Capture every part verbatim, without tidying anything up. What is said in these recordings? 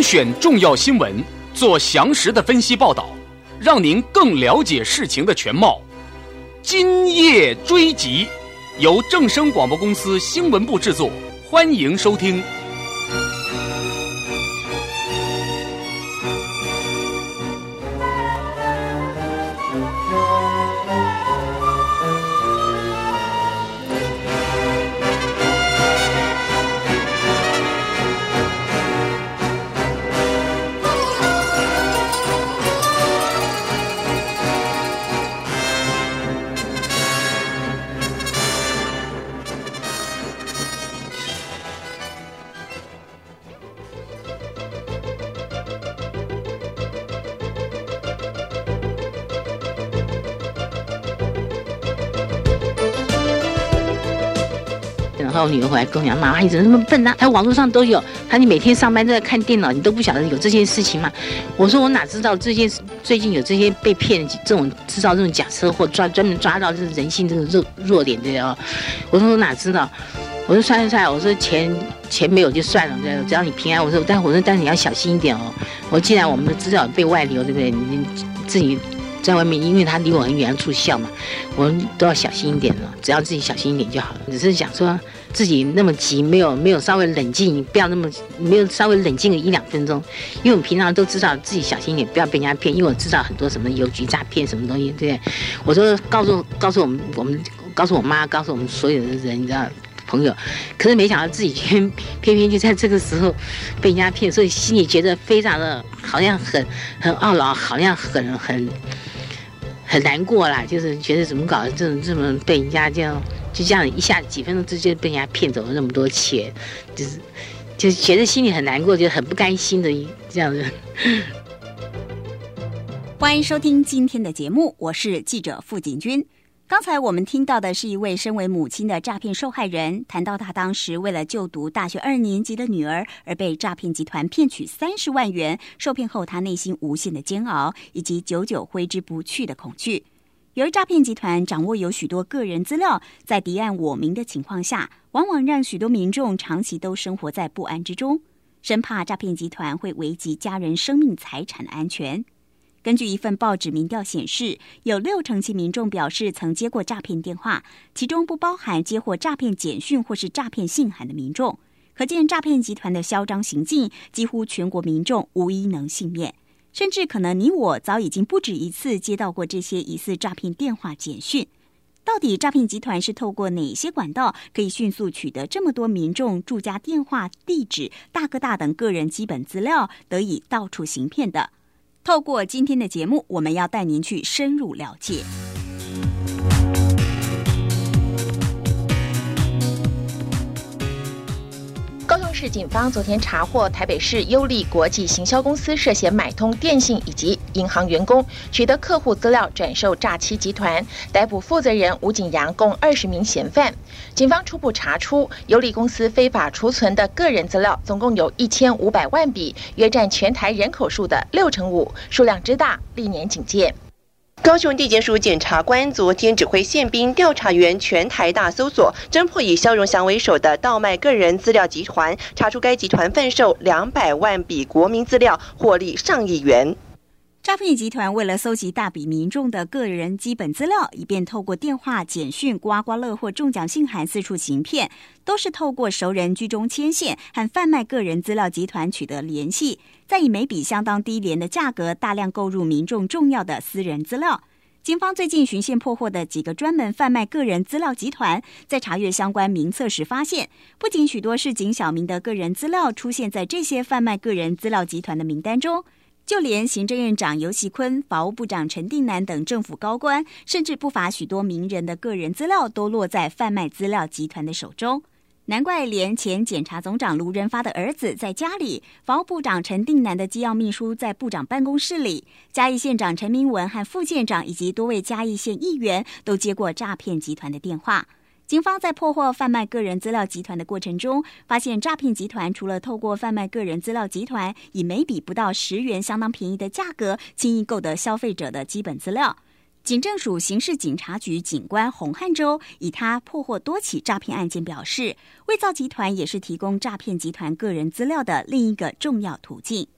选重要新闻，做详实的分析报道，让您更了解事情的全貌。今夜追击，由正声广播公司新闻部制作，欢迎收听。 然后我女儿回来跟我讲：“妈妈，你怎么那么笨啊？她网络上都有，她你每天上班都在看电脑，你都不晓得有这件事情吗？”我说：“我哪知道这件最近有这些被骗这种制造这种假车祸，抓专门抓到这人性这个弱弱点的哦。”我说：“我哪知道？”我说：“算了算了，我说钱钱没有就算了，只要你平安。”我说：“但我说但是你要小心一点哦。我既然我们的资料被外流，对不对？你自己。”在外面，因为他离我很远，要住校嘛，我们都要小心一点了。只要自己小心一点就好了。只是想说自己那么急，没有没有稍微冷静，不要那么没有稍微冷静个一两分钟。因为我们平常都知道自己小心一点，不要被人家骗。因为我知道很多什么邮局诈骗什么东西，对不对？我说告诉告诉我们，我们告诉我妈，告诉我们所有的人，你知道。朋友，可是没想到自己偏偏偏就在这个时候被人家骗，所以心里觉得非常的好像很很懊恼，好像很很很难过啦，就是觉得怎么搞这种这么被人家这样就这样一下几分钟之间被人家骗走了那么多钱，就是就是觉得心里很难过，就很不甘心的这样子。 欢迎收听今天的节目，我是记者傅景君。刚才我们听到的是一位身为母亲的诈骗受害人，谈到他当时为了就读大学二年级的女儿而被诈骗集团骗取三十万元，受骗后他内心无限的煎熬，以及久久挥之不去的恐惧。由于诈骗集团掌握有许多个人资料，在敌暗我明的情况下，往往让许多民众长期都生活在不安之中，生怕诈骗集团会危及家人生命财产的安全。根据一份报纸民调显示，有六成七民众表示曾接过诈骗电话，其中不包含接获诈骗简讯或是诈骗信函的民众。可见诈骗集团的嚣张行径，几乎全国民众无一能幸免。甚至可能你我早已经不止一次接到过这些疑似诈骗电话简讯。到底诈骗集团是透过哪些管道可以迅速取得这么多民众住家电话、地址、大哥大等个人基本资料，得以到处行骗的？透过今天的节目，我们要带您去深入了解。 高雄市警方昨天查获台北市优利国际行销公司涉嫌买通电信以及银行员工，取得客户资料转售诈欺集团，逮捕负责人吴景阳共二十名嫌犯。警方初步查出，优利公司非法储存的个人资料总共有一千五百万笔，约占全台人口数的六成五，数量之大，历年警戒。 高雄地检署检察官昨天指挥宪兵调查员全台大搜索，侦破以肖荣祥为首的盗卖个人资料集团，查出该集团贩售两百万笔国民资料，获利上亿元。 诈骗集团为了搜集大笔民众的个人基本资料，以便透过电话、简讯、刮刮乐或中奖信函四处行骗，都是透过熟人居中牵线和贩卖个人资料集团取得联系，再以每笔相当低廉的价格大量购入民众重要的私人资料。警方最近循线破获的几个专门贩卖个人资料集团，在查阅相关名册时发现，不仅许多市井小民的个人资料出现在这些贩卖个人资料集团的名单中，就连行政院长游锡堃、法务部长陈定南等政府高官，甚至不乏许多名人的个人资料都落在贩卖资料集团的手中。难怪连前检察总长卢仁发的儿子在家里，法务部长陈定南的机要秘书在部长办公室里，嘉义县长陈明文和副县长以及多位嘉义县议员都接过诈骗集团的电话。警方在破获贩卖个人资料集团的过程中，发现诈骗集团除了透过贩卖个人资料集团以每笔不到十元相当便宜的价格轻易购得消费者的基本资料，警政署刑事警察局警官洪汉洲以他破获多起诈骗案件表示，伪造集团也是提供诈骗集团个人资料的另一个重要途径。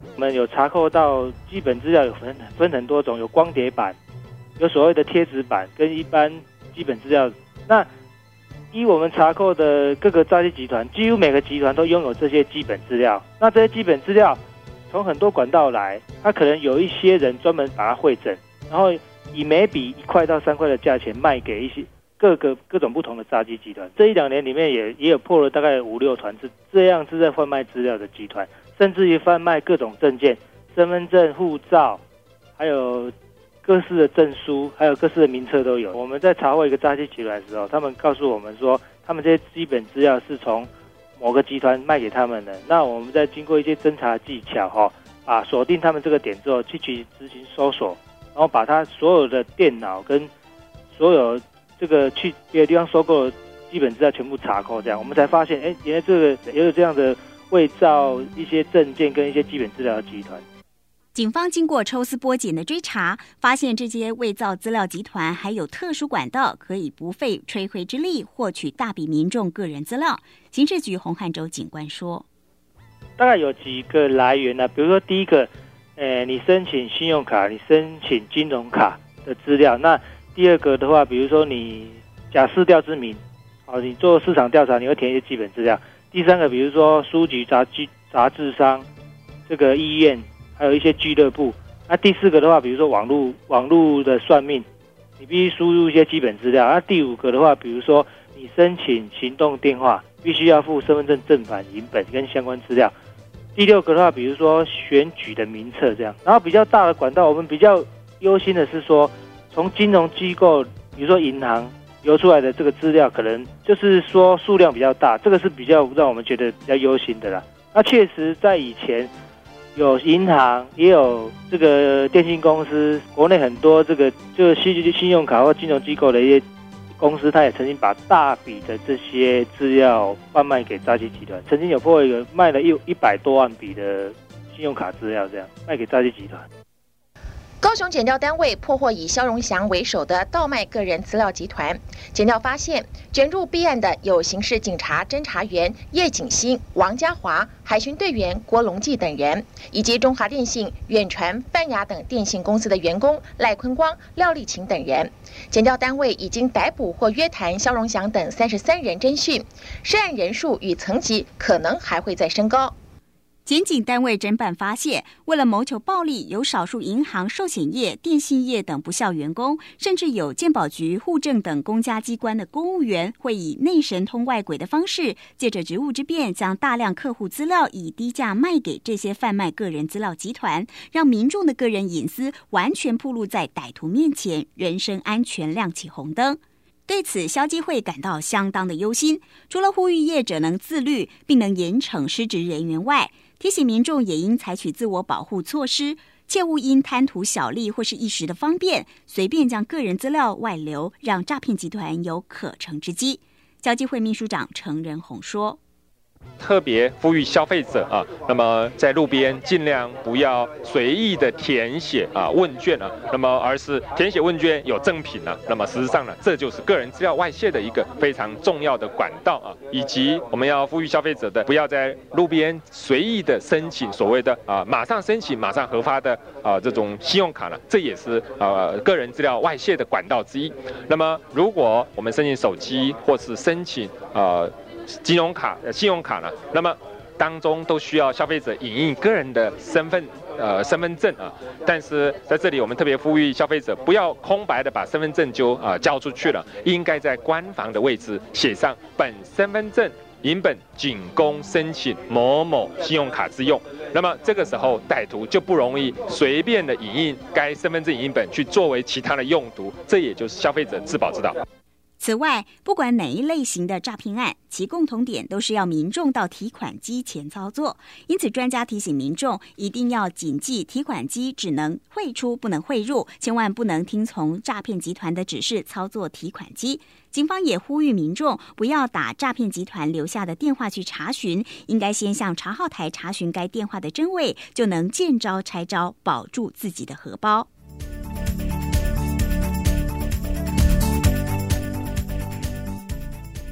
我们有查扣到基本资料有分分很多种，有光碟版，有所谓的贴纸版，跟一般基本资料。那依我们查扣的各个诈欺集团，几乎每个集团都拥有这些基本资料。那这些基本资料从很多管道来，它可能有一些人专门把它汇整，然后以每笔一块到三块的价钱卖给一些各个各种不同的诈欺集团。这一两年里面也也有破了大概五六团是这样是在贩卖资料的集团，甚至于贩卖各种证件、身份证、护照，还有各式的证书，还有各式的名册都有。我们在查获一个诈欺集团的时候，他们告诉我们说，他们这些基本资料是从某个集团卖给他们的。那我们在经过一些侦查技巧，哈，把锁定他们这个点之后，去去执行搜索，然后把他所有的电脑跟所有这个去别的地方收购的基本资料全部查扣，这样我们才发现，哎，原来这个也有这样的伪造一些证件跟一些基本资料的集团。 警方经过抽丝剥茧的追查，发现这些伪造资料集团还有特殊管道，可以不费吹灰之力获取大笔民众个人资料。刑事局洪汉洲警官说， 大概有几个来源呢、啊？比如说第一个，呃，你申请信用卡，你申请金融卡的资料。那第二个的话，比如说你假市调之名，好，你做市场调查，你会填一些基本资料。第三个，比如说书局、杂志、杂志商，这个医院。还有一些俱乐部。那第四个的话，比如说网络网络的算命，你必须输入一些基本资料。那第五个的话，比如说你申请行动电话，必须要附身份证正版、影本跟相关资料。第六个的话，比如说选举的名册这样。然后比较大的管道，我们比较忧心的是说，从金融机构，比如说银行流出来的这个资料，可能就是说数量比较大，这个是比较让我们觉得比较忧心的啦。那确实在以前。有银行，也有这个电信公司，国内很多这个就是信信用卡或金融机构的一些公司，他也曾经把大笔的这些资料贩卖给诈欺集团，曾经有破一个卖了一一百多万笔的信用卡资料，这样卖给诈欺集团。 高雄检调单位破获以肖荣祥为首的盗卖个人资料集团。检调发现，卷入弊案的有刑事警察侦查员叶景新、王家华、海巡队员郭龙记等人，以及中华电信、远传、泛亚等电信公司的员工赖坤光、廖丽琴等人。检调单位已经逮捕或约谈肖荣祥等三十三人侦讯，涉案人数与层级可能还会再升高。 检警单位侦办发现，为了谋求暴利，有少数银行、寿险业、电信业等不肖员工，甚至有健保局、户政等公家机关的公务员，会以内神通外鬼的方式，借着职务之便，将大量客户资料以低价卖给这些贩卖个人资料集团，让民众的个人隐私完全暴露在歹徒面前，人身安全亮起红灯。对此，消基会感到相当的忧心。除了呼吁业者能自律，并能严惩失职人员外，提醒民众也应采取自我保护措施，切勿因贪图小利或是一时的方便，随便将个人资料外流，让诈骗集团有可乘之机。消基会秘书长程仁宏说， 特别呼吁消费者啊，那么在路边尽量不要随意的填写啊问卷啊，那么而是填写问卷有赠品啊，那么事实上呢，这就是个人资料外泄的一个非常重要的管道啊，以及我们要呼吁消费者的，不要在路边随意的申请所谓的啊马上申请马上核发的啊这种信用卡呢，这也是呃个人资料外泄的管道之一。那么如果我们申请手机或是申请呃。金融卡、信用卡呢？那么当中都需要消费者影印个人的身份呃身份证啊。但是在这里，我们特别呼吁消费者不要空白的把身份证就啊、呃、交出去了，应该在官方的位置写上本身份证影本仅供申请某某信用卡之用。那么这个时候，歹徒就不容易随便的影印该身份证影本去作为其他的用途，这也就是消费者自保之道。 此外，不管哪一类型的诈骗案，其共同点都是要民众到提款机前操作。因此，专家提醒民众一定要谨记提款机只能汇出，不能汇入，千万不能听从诈骗集团的指示操作提款机。警方也呼吁民众不要打诈骗集团留下的电话去查询，应该先向查号台查询该电话的真伪，就能见招拆招，保住自己的荷包。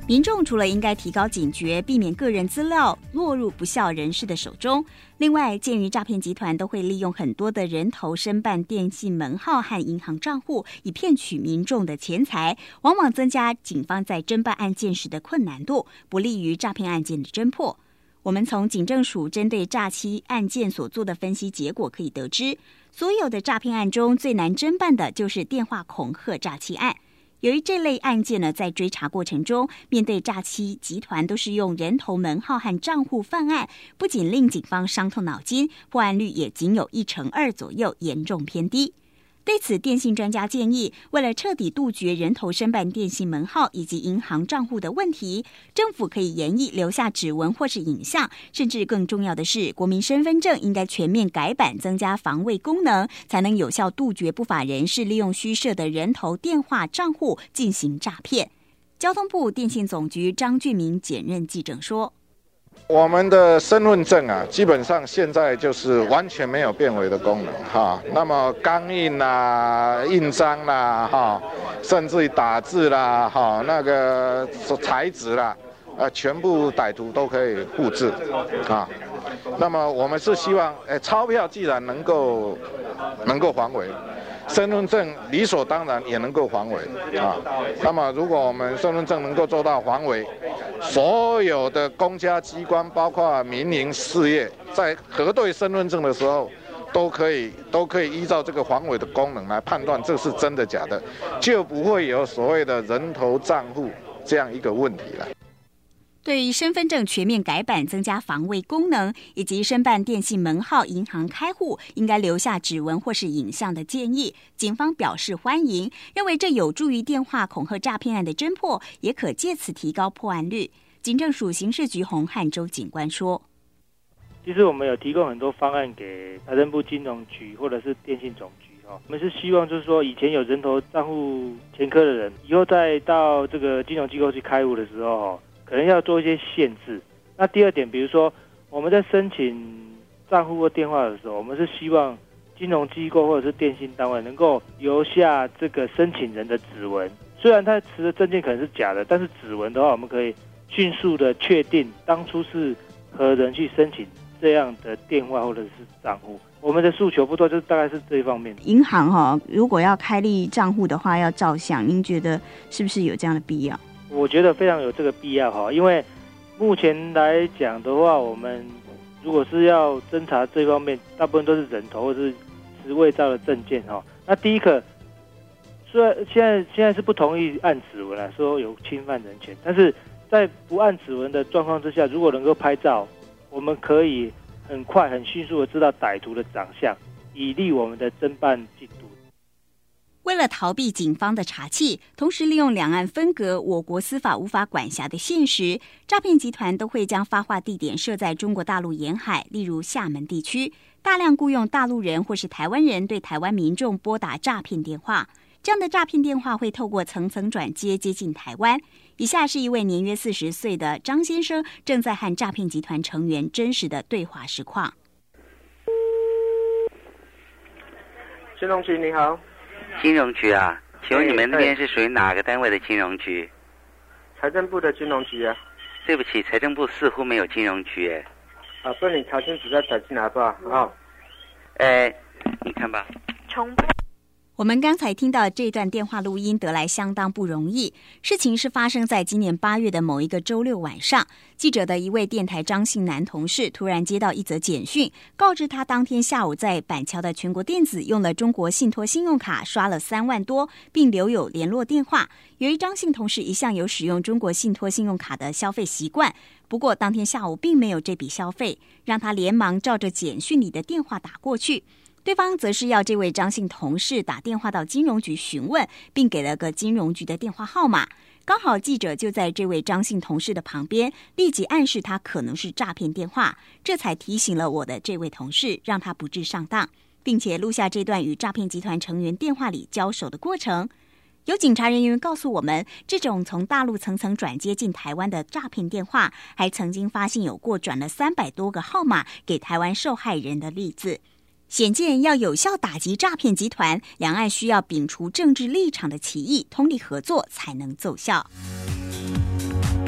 民众除了应该提高警觉，避免个人资料落入不肖人士的手中，另外，鉴于诈骗集团都会利用很多的人头申办电信门号和银行账户，以骗取民众的钱财，往往增加警方在侦办案件时的困难度，不利于诈骗案件的侦破。我们从警政署针对诈欺案件所做的分析结果可以得知，所有的诈骗案中最难侦办的就是电话恐吓诈欺案。由于这类案件呢，在追查过程中，面对诈欺集团都是用人头门号和账户犯案，不仅令警方伤透脑筋，破案率也仅有一成二左右，严重偏低。对此，电信专家建议，为了彻底杜绝人头申办电信门号以及银行账户的问题，政府可以研议留下指纹或是影像，甚至更重要的是，国民身份证应该全面改版，增加防卫功能，才能有效杜绝不法人士利用虚设的人头电话账户进行诈骗。交通部电信总局张俊明检任记者说， 我们的身份证啊，基本上现在就是完全没有变为的功能哈。那么钢印啦、印章啦哈，甚至于打字啦哈，那个材质啦，呃，全部歹徒都可以复制啊。那么我们是希望，哎，钞票既然能够能够还回，身份证理所当然也能够还回啊。那么如果我们身份证能够做到还回，所有的公家机关，包括民营事业，在核对身份证的时候，都可以都可以依照这个还回的功能来判断这是真的假的，就不会有所谓的人头账户这样一个问题了。 对于身份证全面改版、增加防卫功能，以及申办电信门号、银行开户应该留下指纹或是影像的建议，警方表示欢迎，认为这有助于电话恐吓诈骗案的侦破，也可借此提高破案率。警政署刑事局洪汉洲警官说， 其实我们有提供很多方案给财政部金融局或者是电信总局，我们是希望就是说，以前有人头账户前科的人，以后再到这个金融机构去开户的时候，可能要做一些限制。那第二点，比如说我们在申请账户或电话的时候，我们是希望金融机构或者是电信单位能够留下这个申请人的指纹。虽然他持的证件可能是假的，但是指纹的话，我们可以迅速的确定当初是何人去申请这样的电话或者是账户。我们的诉求不多，就是大概是这一方面。 银行哈、哦，如果要开立账户的话，要照相，您觉得是不是有这样的必要？ 我觉得非常有这个必要哈，因为目前来讲的话，我们如果是要侦查这方面，大部分都是人头或是持伪造的证件哈。那第一个，虽然现在现在是不同意按指纹来说有侵犯人权，但是在不按指纹的状况之下，如果能够拍照，我们可以很快很迅速的知道歹徒的长相，以利我们的侦办进度。 为了逃避警方的查缉，同时利用两岸分隔、我国司法无法管辖的现实，诈骗集团都会将发话地点设在中国大陆沿海，例如厦门地区，大量雇用大陆人或是台湾人对台湾民众拨打诈骗电话。这样的诈骗电话会透过层层转接接近台湾。以下是一位年约四十岁的张先生正在和诈骗集团成员真实的对话实况。 金融局你好。 金融局啊，请问你们那边是属于哪个单位的金融局？ 财政部的金融局啊。 对不起，财政部似乎没有金融局诶。 啊，不然你查清楚再打进来好不好？啊、哦。 哎，你看吧。 重播。我们刚才听到这段电话录音得来相当不容易。事情是发生在今年八月的某一个周六晚上，记者的一位电台张姓男同事突然接到一则简讯，告知他当天下午在板桥的全国电子用了中国信托信用卡刷了三万多，并留有联络电话。由于张姓同事一向有使用中国信托信用卡的消费习惯，不过当天下午并没有这笔消费，让他连忙照着简讯里的电话打过去。对方则是要这位张姓同事打电话到金融局询问，并给了个金融局的电话号码。刚好记者就在这位张姓同事的旁边，立即暗示他可能是诈骗电话，这才提醒了我的这位同事，让他不致上当，并且录下这段与诈骗集团成员电话里交手的过程。有警察人员告诉我们，这种从大陆层层转接进台湾的诈骗电话，还曾经发现有过转了三百多个号码给台湾受害人的例子。显见要有效打击诈骗集团，两岸需要摒除政治立场的歧义，通力合作才能奏效。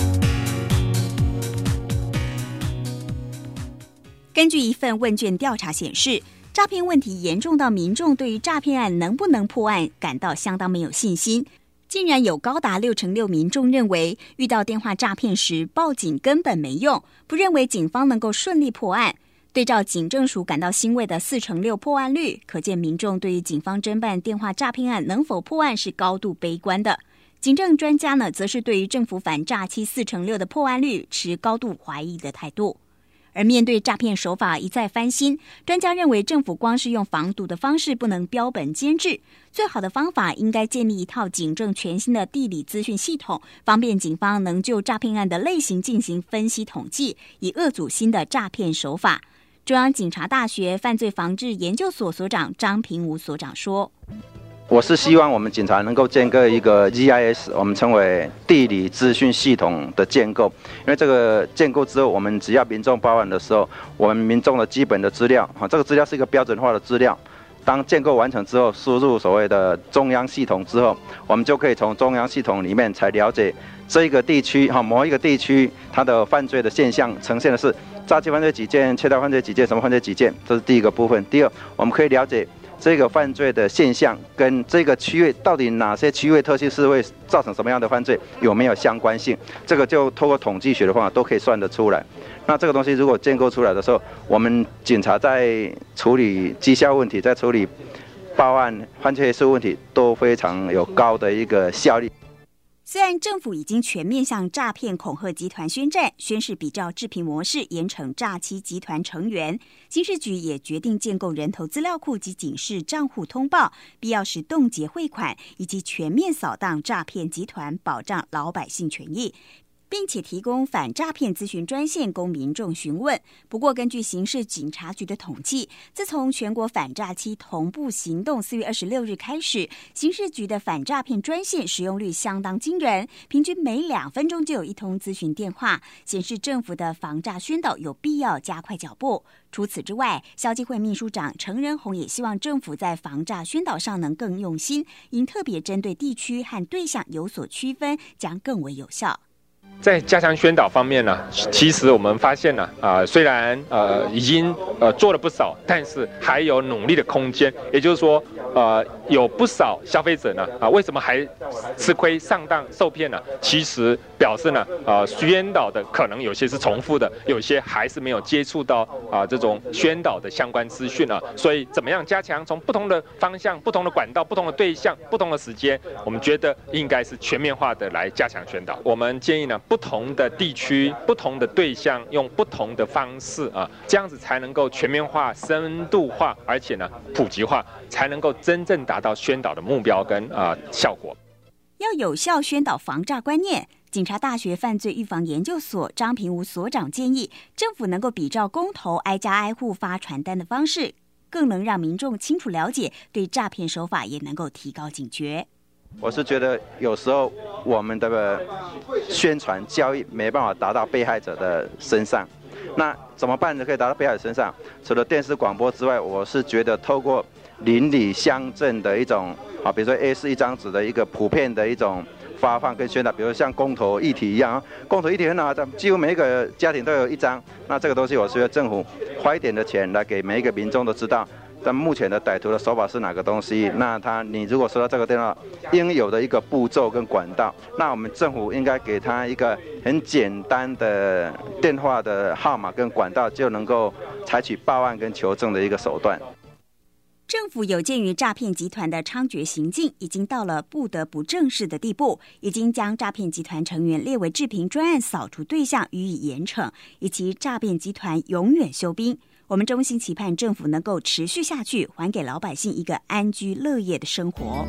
根据一份问卷调查显示，诈骗问题严重到民众对于诈骗案能不能破案感到相当没有信心。竟然有高达六成六民众认为，遇到电话诈骗时报警根本没用，不认为警方能够顺利破案。对照警政署感到欣慰的四成六破案率，可见民众对于警方侦办电话诈骗案能否破案是高度悲观的。警政专家呢，则是对于政府反诈欺四成六的破案率持高度怀疑的态度。而面对诈骗手法一再翻新，专家认为政府光是用防堵的方式不能标本兼治，最好的方法应该建立一套警政全新的地理资讯系统，方便警方能就诈骗案的类型进行分析统计，以遏阻新的诈骗手法。中央警察大学犯罪防治研究所所长张平武所长说， 我是希望我们警察能够建构一个 G I S， 我们称为地理资讯系统的建构。因为这个建构之后，我们只要民众报案的时候，我们民众的基本的资料，这个资料是一个标准化的资料。当建构完成之后，输入所谓的中央系统之后，我们就可以从中央系统里面才了解这一个地区某一个地区它的犯罪的现象呈现的是诈欺犯罪几件、窃盗犯罪几件、什么犯罪几件，这是第一个部分。第二，我们可以了解这个犯罪的现象跟这个区域到底哪些区域特性是会造成什么样的犯罪，有没有相关性，这个就透过统计学的方法都可以算得出来。那这个东西如果建构出来的时候，我们警察在处理绩效问题，在处理报案犯罪事问题都非常有高的一个效率。 虽然政府已经全面向诈骗恐吓集团宣战，宣示比照治平模式严惩诈欺集团成员，刑事局也决定建构人头资料库及警示账户通报，必要时冻结汇款，以及全面扫荡诈骗集团，保障老百姓权益，并且提供反诈骗咨询专线供民众询问。不过，根据刑事警察局的统计，自从全国反诈欺同步行动四月二十六日开始，刑事局的反诈骗专线使用率相当惊人，平均每两分钟就有一通咨询电话，显示政府的防诈宣导有必要加快脚步。除此之外，消基会秘书长陈仁宏也希望政府在防诈宣导上能更用心，应特别针对地区和对象有所区分，将更为有效。 在加强宣导方面呢，其实我们发现呢，啊、呃，虽然呃已经呃做了不少，但是还有努力的空间。也就是说，呃，有不少消费者呢，啊、呃，为什么还吃亏、上当、受骗呢？其实表示呢，呃，宣导的可能有些是重复的，有些还是没有接触到啊、呃、这种宣导的相关资讯啊。所以，怎么样加强？从不同的方向、不同的管道、不同的对象、不同的时间，我们觉得应该是全面化的来加强宣导。我们建议呢，不同的地区、不同的对象，用不同的方式啊，这样子才能够全面化、深度化，而且呢普及化，才能够真正达到宣导的目标跟啊、呃、效果。 要有效宣导防诈观念，警察大学犯罪预防研究所张平武所长建议，政府能够比照公投挨家挨户发传单的方式，更能让民众清楚了解，对诈骗手法也能够提高警觉。 我是觉得有时候我们的宣传教育没办法达到被害者的身上，那怎么办呢？可以达到被害者身上？除了电视广播之外，我是觉得透过邻里乡镇的一种啊，比如说 A 四 一张纸的一个普遍的一种发放跟宣导，比如像公投议题一样，公投议题很好，几乎每一个家庭都有一张。那这个东西，我觉得政府花一点的钱来给每一个民众都知道。但目前的歹徒的手法是哪个东西？那他，你如果收到这个电话，应有的一个步骤跟管道，那我们政府应该给他一个很简单的电话的号码跟管道，就能够采取报案跟求证的一个手段。 政府有鉴于诈骗集团的猖獗行径已经到了不得不正视的地步，已经将诈骗集团成员列为治平专案扫除对象予以严惩，以及诈骗集团永远休兵。我们衷心期盼政府能够持续下去，还给老百姓一个安居乐业的生活。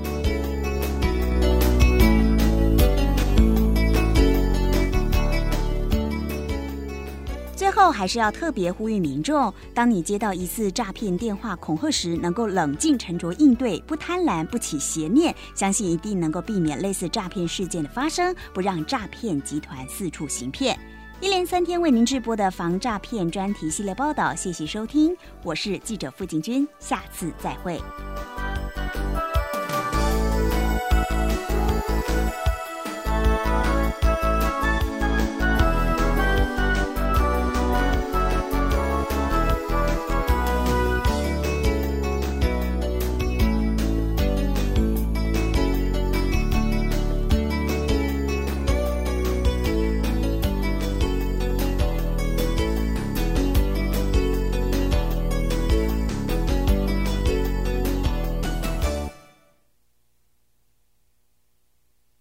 最后还是要特别呼吁民众，当你接到疑似诈骗电话恐吓时，能够冷静沉着应对，不贪婪，不起邪念，相信一定能够避免类似诈骗事件的发生，不让诈骗集团四处行骗。一连三天为您直播的防诈骗专题系列报道，谢谢收听，我是记者傅景君，下次再会。